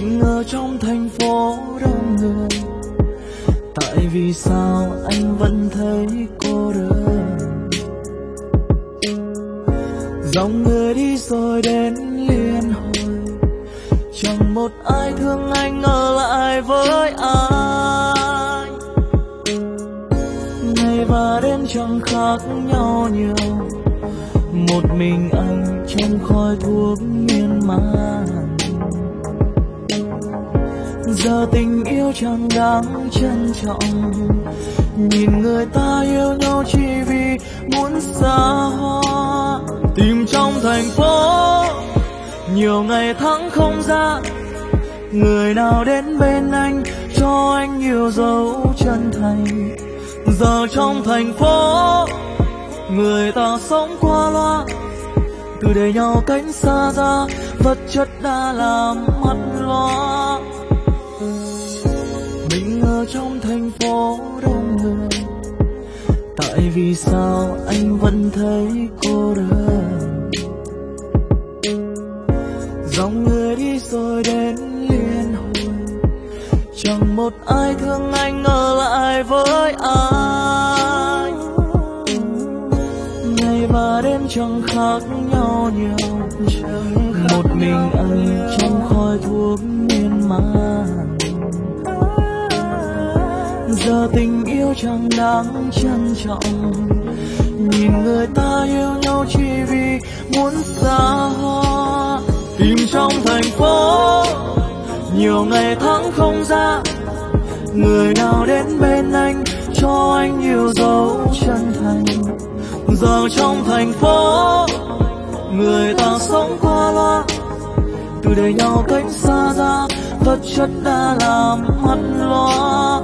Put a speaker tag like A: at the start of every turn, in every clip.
A: Mình ở trong thành phố đông người, tại vì sao anh vẫn thấy cô đơn? Dòng người đi rồi đến liên hồi, chẳng một ai thương anh ở lại với ai. Ngày và đêm chẳng khác nhau nhiều, một mình anh trong khói thuốc miên man. Giờ tình yêu chẳng đáng trân trọng, nhìn người ta yêu nhau chỉ vì muốn xa hoa. Tìm trong thành phố nhiều ngày tháng không ra, người nào đến bên anh cho anh nhiều dấu chân thành. Giờ trong thành phố người ta sống qua loa, cứ để nhau cách xa ra, vật chất đã làm mất loa. Mình ở trong thành phố đông người, tại vì sao anh vẫn thấy cô đơn? Dòng người đi rồi đến liên hồi, chẳng một ai thương anh ở lại với ai. Ngày và đêm chẳng khác nhau nhiều, một mình anh trong khói thuốc miên man. Giờ tình yêu chẳng đáng trân trọng, nhìn người ta yêu nhau chỉ vì muốn xa hoa. Tìm trong thành phố nhiều ngày tháng không ra, người nào đến bên anh cho anh nhiều dấu chân thành. Giờ trong thành phố người ta sống qua loa, cứ để nhau cách xa ra, vật chất đã làm mất loa.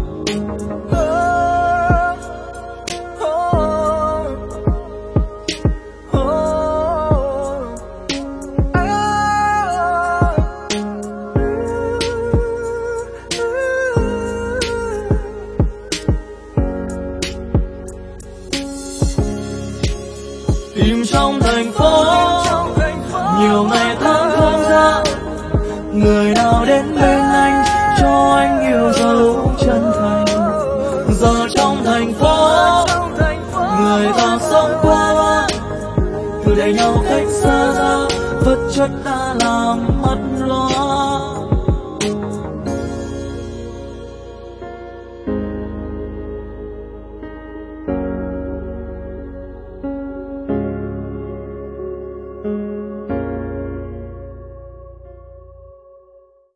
A: Tìm trong thành phố nhiều ngày tháng không ra, người nào đến bên anh cho anh nhiều dấu chân thành. Giờ trong thành phố người ta sống qua loa, cứ để nhau cách xa ra, vật chất đã làm mất loa.